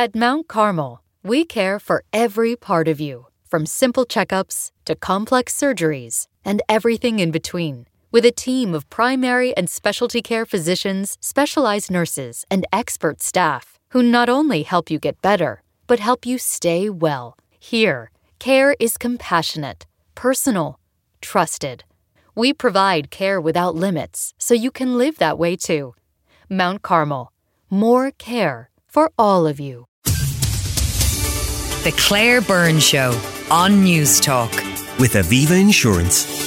At Mount Carmel, we care for every part of you, from simple checkups to complex surgeries and everything in between. With a team of primary and specialty care physicians, specialized nurses, and expert staff who not only help you get better, but help you stay well. Here, care is compassionate, personal, trusted. We provide care without limits so you can live that way too. Mount Carmel. More care for all of you. The Claire Byrne Show on News Talk. With Aviva Insurance.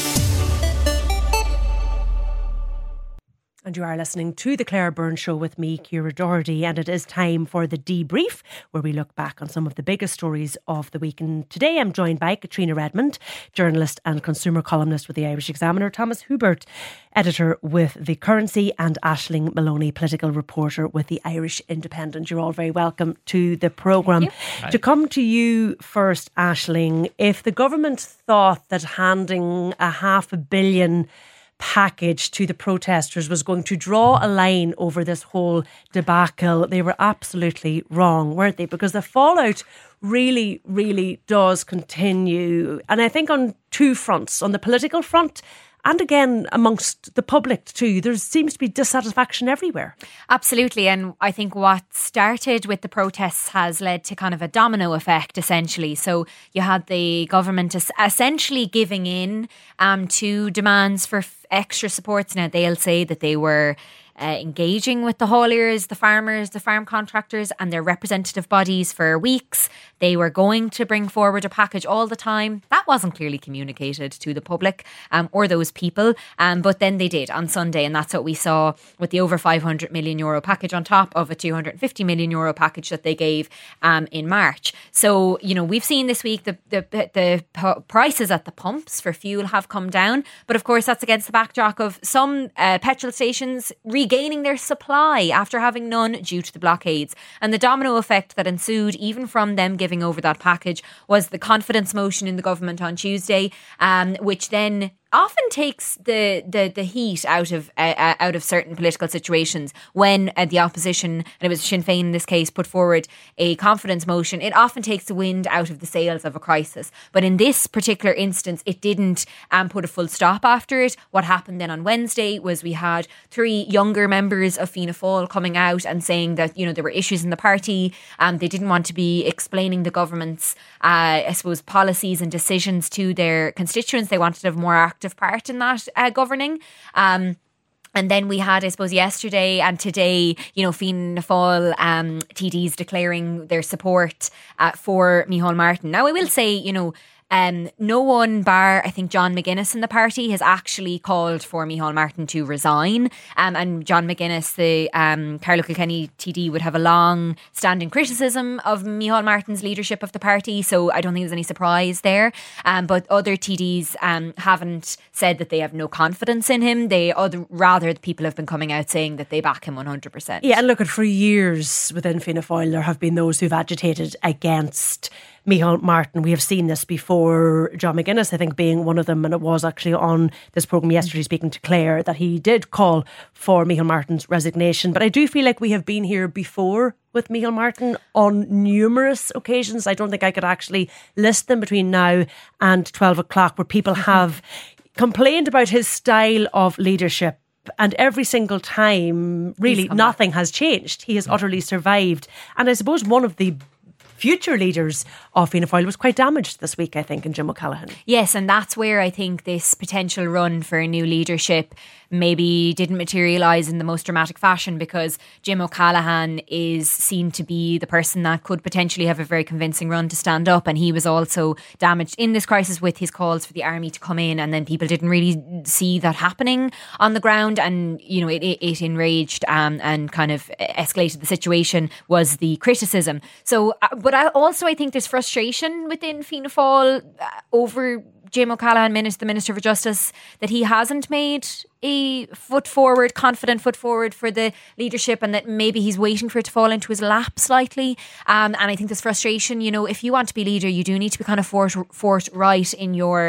And you are listening to The Claire Byrne Show with me, Ciara Doherty, and it is time for the debrief, where we look back on some of the biggest stories of the week. And today I'm joined by Katrina Redmond, journalist and consumer columnist with the Irish Examiner, Thomas Hubert, editor with The Currency, and Aisling Maloney, political reporter with the Irish Independent. You're all very welcome to the programme. To come to you first, Aisling, if the government thought that handing a $500 million package to the protesters was going to draw a line over this whole debacle, they were absolutely wrong, weren't they? Because the fallout really, really does continue. And I think on two fronts, on the political front and again amongst the public too, there seems to be dissatisfaction everywhere. Absolutely. And I think what started with the protests has led to kind of a domino effect, essentially. So you had the government essentially giving in to demands for extra supports. Now, they'll say that they were engaging with the hauliers, the farmers, the farm contractors and their representative bodies for weeks. They were going to bring forward a package all the time. That wasn't clearly communicated to the public or those people. But then they did on Sunday. And that's what we saw with the over €500 million package on top of a €250 million package that they gave in March. So, you know, we've seen this week the prices at the pumps for fuel have come down. But of course, that's against the backdrop of some petrol stations regaining their supply after having none due to the blockades. And the domino effect that ensued, even from them giving over that package, was the confidence motion in the government on Tuesday, which then often takes the heat out of certain political situations when the opposition, and it was Sinn Féin in this case, put forward a confidence motion. It often takes the wind out of the sails of a crisis. But in this particular instance, it didn't put a full stop after it. What happened then on Wednesday was we had 3 younger members of Fianna Fáil coming out and saying that, you know, there were issues in the party. They didn't want to be explaining the government's, I suppose, policies and decisions to their constituents. They wanted to have more active part in that governing. And then we had, I suppose, yesterday and today, you know, Fianna Fáil TDs declaring their support for Micheál Martin. Now, I will say, you know, no one bar, I think, John McGuinness in the party has actually called for Micheál Martin to resign. And John McGuinness, the Carlow Kilkenny TD, would have a long-standing criticism of Micheál Martin's leadership of the party. So I don't think there's any surprise there. But other TDs haven't said that they have no confidence in him. Rather, the people have been coming out saying that they back him 100%. Yeah, and look, for years within Fianna Fáil, there have been those who've agitated against Micheál Martin. We have seen this before, John McGuinness, I think, being one of them, and it was actually on this programme yesterday, speaking to Claire, that he did call for Micheál Martin's resignation. But I do feel like we have been here before with Micheál Martin on numerous occasions. I don't think I could actually list them between now and 12 o'clock, where people have complained about his style of leadership. And every single time, really, nothing has changed. He has utterly survived. And I suppose one of the future leaders of Fianna Fáil was quite damaged this week, I think, in Jim O'Callaghan. Yes, and that's where I think this potential run for a new leadership maybe didn't materialise in the most dramatic fashion, because Jim O'Callaghan is seen to be the person that could potentially have a very convincing run to stand up, and he was also damaged in this crisis with his calls for the army to come in, and then people didn't really see that happening on the ground, and you know it enraged and kind of escalated the situation was the criticism. So but I think there's frustration within Fianna Fáil over Jim O'Callaghan, the Minister for Justice, that he hasn't made a confident foot forward for the leadership, and that maybe he's waiting for it to fall into his lap slightly. And I think this frustration, if you want to be leader, you do need to be kind of forthright in your,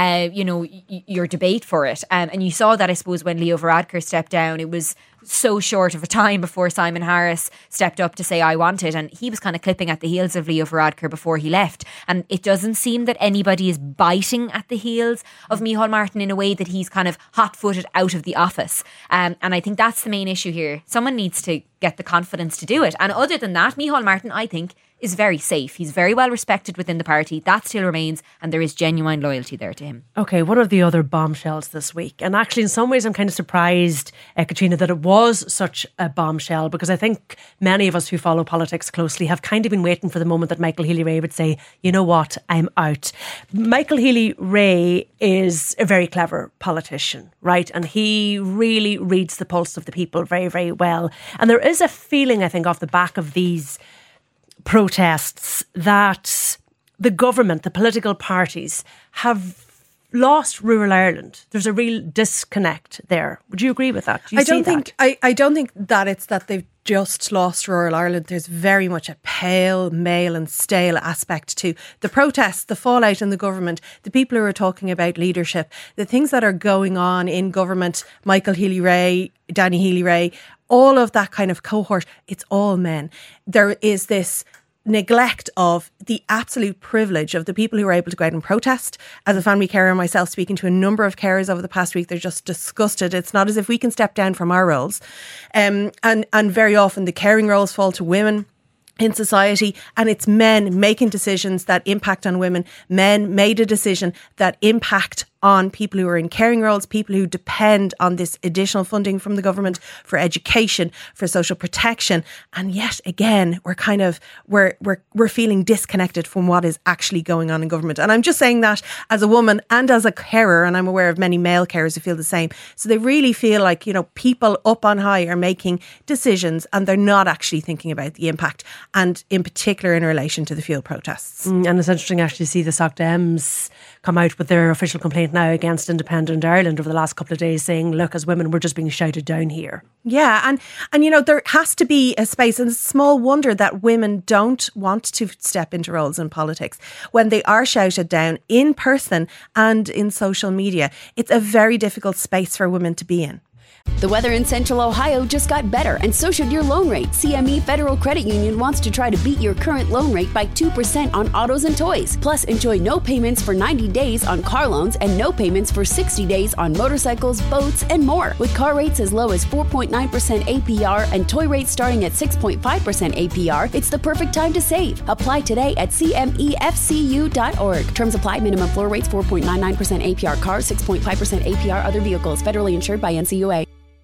your debate for it. And you saw that, I suppose, when Leo Varadkar stepped down. It was so short of a time before Simon Harris stepped up to say, I want it. And he was kind of clipping at the heels of Leo Varadkar before he left. And it doesn't seem that anybody is biting at the heels of Micheál Martin in a way that he's kind of hot-footed out of the office. And I think that's the main issue here. Someone needs to get the confidence to do it. And other than that, Micheál Martin, I think, is very safe. He's very well respected within the party. That still remains, and there is genuine loyalty there to him. Okay, one of the other bombshells this week, and actually in some ways I'm kind of surprised, Katrina, that it was such a bombshell, because I think many of us who follow politics closely have kind of been waiting for the moment that Michael Healy-Rae would say, you know what, I'm out. Michael Healy-Rae is a very clever politician, right? And he really reads the pulse of the people very, very well. And there is a feeling, I think, off the back of these protests that the government, the political parties, have lost rural Ireland. There's a real disconnect there. Would you agree with that? I don't think that it's that they've just lost rural Ireland. There's very much a pale, male and stale aspect to the protests, the fallout in the government, the people who are talking about leadership, the things that are going on in government, Michael Healy-Rae, Danny Healy-Rae, all of that kind of cohort, it's all men. There is this neglect of the absolute privilege of the people who are able to go out and protest. As a family carer myself, speaking to a number of carers over the past week, they're just disgusted. It's not as if we can step down from our roles. And very often the caring roles fall to women in society, and it's men making decisions that impact on women. Men made a decision that impact on people who are in caring roles, people who depend on this additional funding from the government for education, for social protection. And yet again, we're feeling disconnected from what is actually going on in government. And I'm just saying that as a woman and as a carer, and I'm aware of many male carers who feel the same. So they really feel like, people up on high are making decisions and they're not actually thinking about the impact, and in particular in relation to the fuel protests. And it's interesting actually to see the Soc Dems come out with their official complaint now against Independent Ireland over the last couple of days, saying, look, as women, we're just being shouted down here. Yeah, and there has to be a space, and it's small wonder that women don't want to step into roles in politics when they are shouted down in person and in social media. It's a very difficult space for women to be in. The weather in Central Ohio just got better, and so should your loan rate. CME Federal Credit Union wants to try to beat your current loan rate by 2% on autos and toys. Plus, enjoy no payments for 90 days on car loans and no payments for 60 days on motorcycles, boats, and more. With car rates as low as 4.9% APR and toy rates starting at 6.5% APR, it's the perfect time to save. Apply today at cmefcu.org. Terms apply. Minimum floor rates 4.99% APR cars, 6.5% APR other vehicles. Federally insured by NCUA.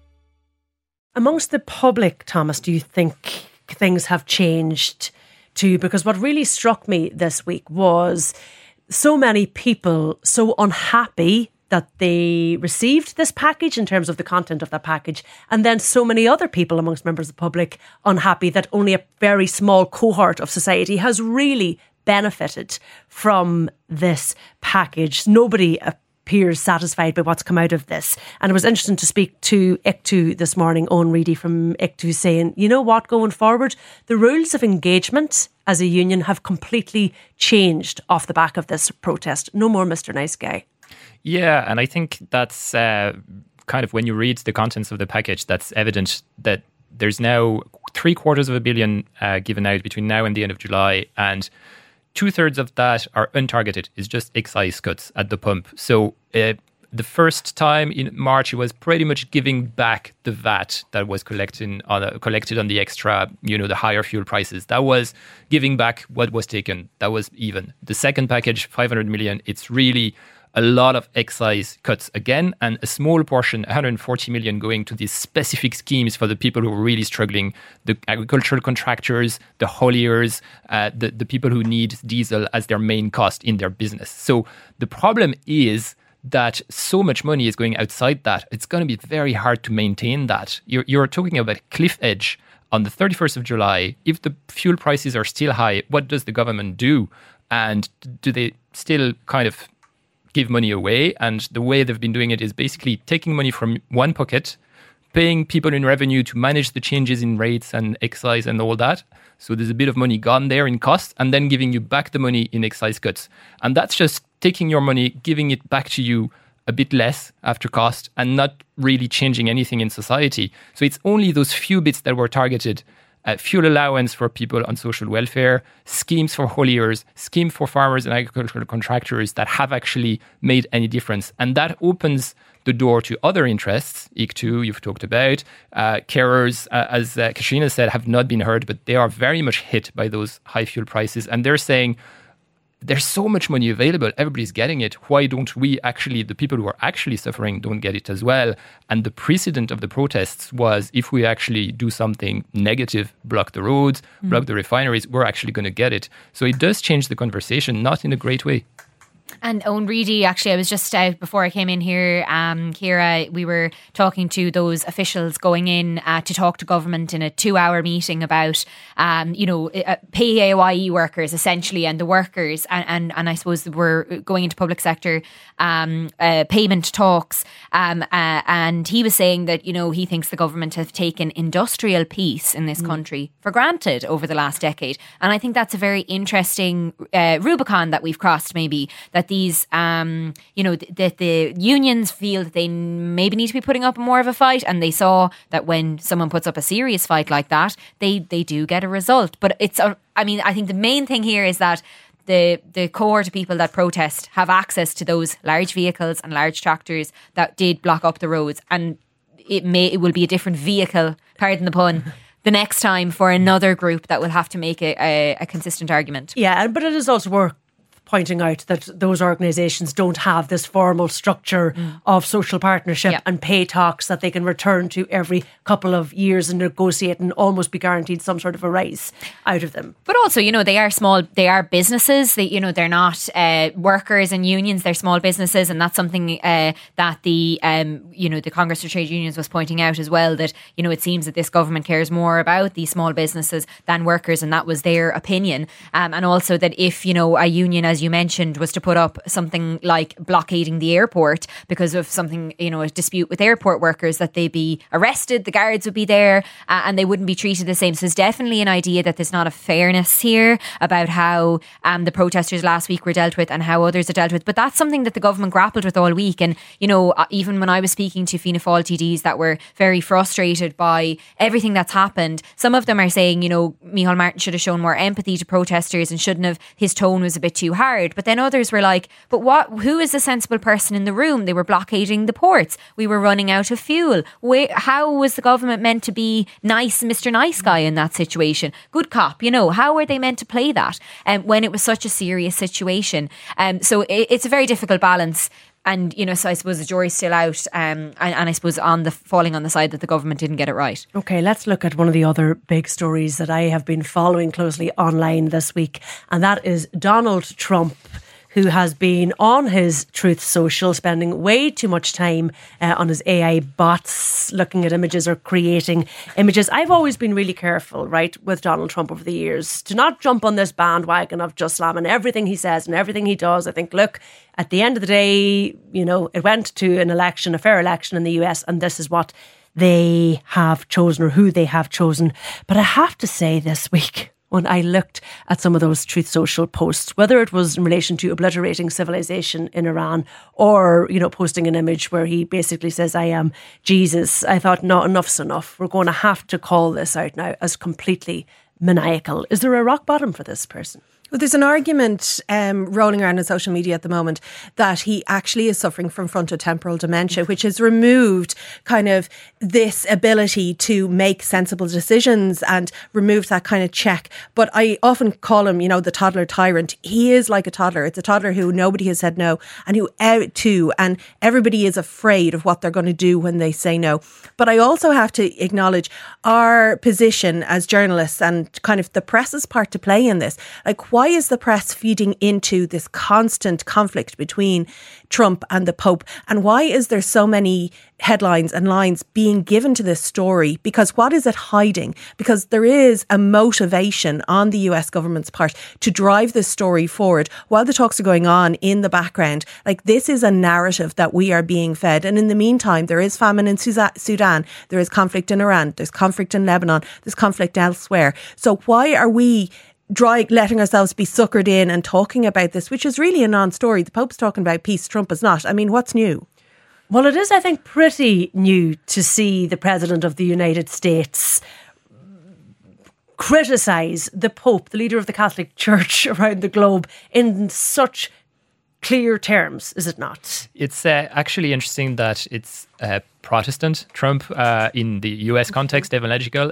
Amongst the public, Thomas, do you think things have changed too? Because what really struck me this week was so many people so unhappy that they received this package in terms of the content of that package, and then so many other people amongst members of the public unhappy that only a very small cohort of society has really benefited from this package. Nobody appears satisfied by what's come out of this. And it was interesting to speak to ICTU this morning, Owen Reedy from ICTU, saying, you know what, going forward, the rules of engagement as a union have completely changed off the back of this protest. No more Mr. Nice Guy. Yeah, and I think that's kind of, when you read the contents of the package, that's evident that there's now $750 million given out between now and the end of July, and 2/3 of that are untargeted. It's just excise cuts at the pump. So the first time in March, it was pretty much giving back the VAT that was collected on the extra, the higher fuel prices. That was giving back what was taken. That was even. The second package, 500 million, it's really a lot of excise cuts again, and a small portion, 140 million, going to these specific schemes for the people who are really struggling, the agricultural contractors, the hauliers, the people who need diesel as their main cost in their business. So the problem is that so much money is going outside that. It's going to be very hard to maintain that. You're talking about cliff edge on the 31st of July. If the fuel prices are still high, what does the government do? And do they still kind of give money away. And the way they've been doing it is basically taking money from one pocket, paying people in revenue to manage the changes in rates and excise and all that. So there's a bit of money gone there in cost, and then giving you back the money in excise cuts. And that's just taking your money, giving it back to you a bit less after cost, and not really changing anything in society. So it's only those few bits that were targeted. Fuel allowance for people on social welfare, schemes for hauliers, scheme for farmers and agricultural contractors that have actually made any difference. And that opens the door to other interests. ICTU, you've talked about. Carers, as Katrina said, have not been heard, but they are very much hit by those high fuel prices. And they're saying, there's so much money available, everybody's getting it. Why don't we actually, the people who are actually suffering, don't get it as well? And the precedent of the protests was, if we actually do something negative, block the roads, block the refineries, we're actually going to get it. So it does change the conversation, not in a great way. And Owen Reedy, actually, I was just out before I came in here, Ciara, we were talking to those officials going in to talk to government in a 2-hour meeting about, PAYE workers, essentially, and the workers. And I suppose we're going into public sector payment talks. And he was saying that, he thinks the government have taken industrial peace in this country for granted over the last decade. And I think that's a very interesting Rubicon that we've crossed, maybe, that these, that the unions feel that they maybe need to be putting up more of a fight, and they saw that when someone puts up a serious fight like that, they do get a result. But I think the main thing here is that the cohort of people that protest have access to those large vehicles and large tractors that did block up the roads, and it will be a different vehicle, pardon the pun, the next time for another group that will have to make a consistent argument. Yeah, but it is also worth pointing out that those organisations don't have this formal structure of social partnership and pay talks that they can return to every couple of years and negotiate and almost be guaranteed some sort of a rise out of them. But also, they are small, they are businesses. They're not workers and unions, they're small businesses, and that's something that the Congress for Trade Unions was pointing out as well, that, it seems that this government cares more about these small businesses than workers, and that was their opinion. And also that if, a union, as you mentioned, was to put up something like blockading the airport because of something, a dispute with airport workers, that they'd be arrested, the guards would be there, and they wouldn't be treated the same. So there's definitely an idea that there's not a fairness here about how the protesters last week were dealt with and how others are dealt with. But that's something that the government grappled with all week. And, even when I was speaking to Fianna Fáil TDs that were very frustrated by everything that's happened, some of them are saying, Micheál Martin should have shown more empathy to protesters and shouldn't have, his tone was a bit too hard. But then others were like, but who is the sensible person in the room? They were blockading the ports. We were running out of fuel. How was the government meant to be nice, Mr. Nice Guy in that situation? Good cop, how were they meant to play that when it was such a serious situation? So it's a very difficult balance. And, so I suppose the jury's still out, and I suppose falling on the side that the government didn't get it right. Okay, let's look at one of the other big stories that I have been following closely online this week, and that is Donald Trump, who has been on his Truth Social, spending way too much time on his AI bots, looking at images or creating images. I've always been really careful, right, with Donald Trump over the years, to not jump on this bandwagon of just slamming everything he says and everything he does. I think, look, at the end of the day, it went to an election, a fair election in the US, and this is what they have chosen, or who they have chosen. But I have to say this week, when I looked at some of those Truth Social posts, whether it was in relation to obliterating civilization in Iran or, posting an image where he basically says, I am Jesus, I thought, no, enough's enough. We're going to have to call this out now as completely maniacal. Is there a rock bottom for this person? Well, there's an argument rolling around on social media at the moment that he actually is suffering from frontotemporal dementia, which has removed kind of this ability to make sensible decisions and removed that kind of check. But I often call him, the toddler tyrant. He is like a toddler. It's a toddler who nobody has said no, and who out to, and everybody is afraid of what they're going to do when they say no. But I also have to acknowledge our position as journalists and kind of the press's part to play in this. Like, why why is the press feeding into this constant conflict between Trump and the Pope? And why is there so many headlines and lines being given to this story? Because what is it hiding? Because there is a motivation on the US government's part to drive this story forward while the talks are going on in the background. Like, this is a narrative that we are being fed. And in the meantime, there is famine in Sudan, there is conflict in Iran, there's conflict in Lebanon, there's conflict elsewhere. So why are we letting ourselves be suckered in and talking about this, which is really a non-story? The Pope's talking about peace, Trump is not. I mean, what's new? Well, it is, I think, pretty new to see the President of the United States criticise the Pope, the leader of the Catholic Church around the globe, in such clear terms, is it not? It's actually interesting that it's Protestant Trump in the US context, evangelical,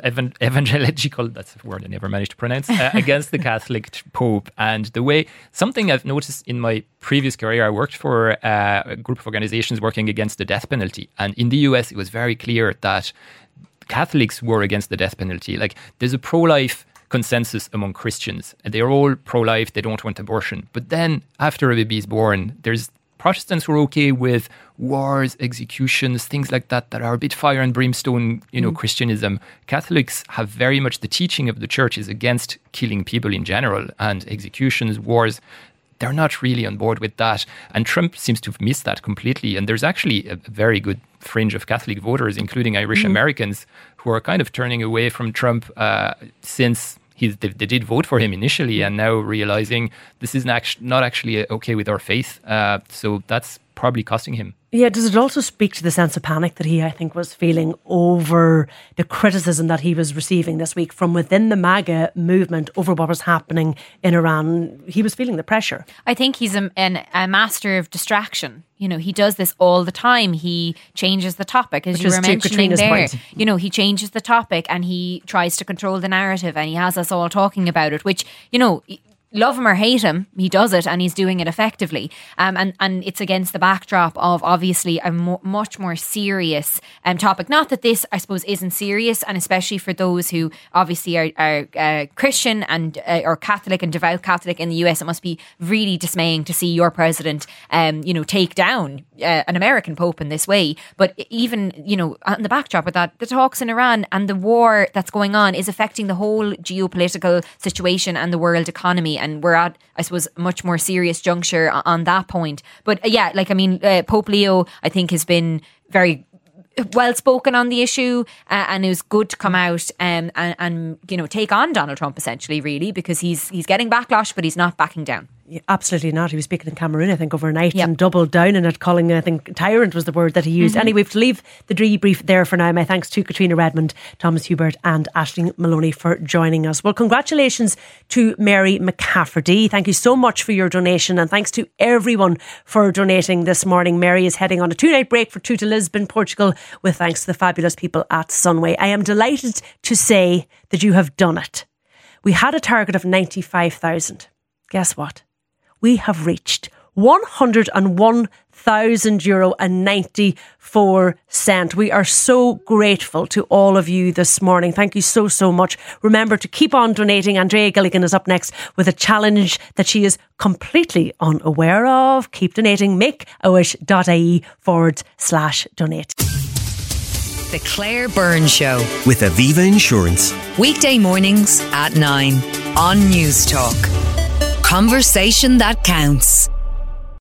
that's a word I never managed to pronounce, against the Catholic Pope. And the way, something I've noticed in my previous career, I worked for a group of organizations working against the death penalty. And in the US, it was very clear that Catholics were against the death penalty. Like, there's a pro-life consensus among Christians. They're all pro-life, they don't want abortion. But then after a baby is born, there's Protestants who are okay with wars, executions, things like that are a bit fire and brimstone, Christianism. Catholics have very much the teaching of the church is against killing people in general, and executions, wars. They're not really on board with that. And Trump seems to have missed that completely. And there's actually a very good fringe of Catholic voters, including Irish Americans, who are kind of turning away from Trump since they did vote for him initially, and now realizing this is not actually okay with our faith. So that's probably costing him. Yeah, does it also speak to the sense of panic that he, I think, was feeling over the criticism that he was receiving this week from within the MAGA movement over what was happening in Iran? He was feeling the pressure. I think he's a master of distraction. He does this all the time. He changes the topic, as you were mentioning there. He changes the topic and he tries to control the narrative, and he has us all talking about it, which, love him or hate him, he does it, and he's doing it effectively. And it's against the backdrop of obviously a much more serious topic. Not that this, I suppose, isn't serious, and especially for those who obviously are Christian and or Catholic and devout Catholic in the US, it must be really dismaying to see your president, take down an American pope in this way. But even, on the backdrop of that, the talks in Iran and the war that's going on is affecting the whole geopolitical situation and the world economy. And we're at, I suppose, a much more serious juncture on that point. But Pope Leo, I think, has been very well spoken on the issue, and it was good to come out and take on Donald Trump, essentially, really, because he's getting backlash, but he's not backing down. Yeah, absolutely not. He was speaking in Cameroon, I think, overnight and doubled down in it, calling, I think, tyrant was the word that he used. Anyway, we have to leave the debrief there for now. My thanks to Katrina Redmond, Thomas Hubert and Aisling Maloney for joining us. Well, congratulations to Mary McCafferty. Thank you so much for your donation, and thanks to everyone for donating this morning. Mary is heading on a 2-night break for to Lisbon, Portugal, with thanks to the fabulous people at Sunway. I am delighted to say that you have done it. We had a target of 95,000. Guess what? We have reached €101,000.94. We are so grateful to all of you this morning. Thank you so, so much. Remember to keep on donating. Andrea Gilligan is up next with a challenge that she is completely unaware of. Keep donating. makeawish.ie/donate. The Claire Byrne Show with Aviva Insurance. Weekday mornings at 9 on News Talk. Conversation that counts.